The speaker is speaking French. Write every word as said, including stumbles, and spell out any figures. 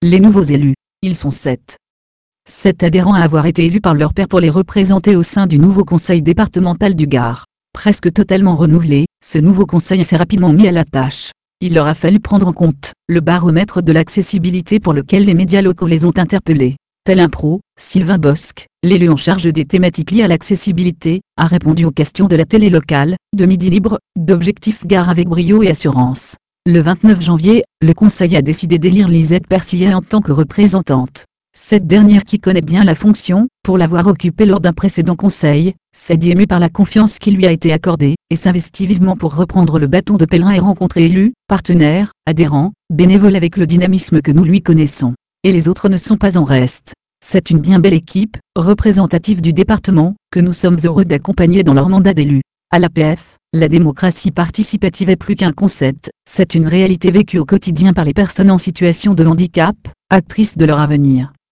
Les nouveaux élus. Ils sont sept. Sept adhérents à avoir été élus par leur père pour les représenter au sein du nouveau conseil départemental du Gard. Presque totalement renouvelé, ce nouveau conseil s'est rapidement mis à la tâche. Il leur a fallu prendre en compte le baromètre de l'accessibilité pour lequel les médias locaux les ont interpellés. Tel un pro, Sylvain Bosc, l'élu en charge des thématiques liées à l'accessibilité, a répondu aux questions de la télé locale, de Midi Libre, d'Objectif Gard avec brio et assurance. Le vingt-neuf janvier, le conseil a décidé d'élire Lisette Persillet en tant que représentante. Cette dernière, qui connaît bien la fonction, pour l'avoir occupée lors d'un précédent conseil, s'est dit émue par la confiance qui lui a été accordée, et s'investit vivement pour reprendre le bâton de pèlerin et rencontrer élus, partenaires, adhérents, bénévoles avec le dynamisme que nous lui connaissons. Et les autres ne sont pas en reste. C'est une bien belle équipe, représentative du département, que nous sommes heureux d'accompagner dans leur mandat d'élu. À l'A P F, la démocratie participative est plus qu'un concept, c'est une réalité vécue au quotidien par les personnes en situation de handicap, actrices de leur avenir.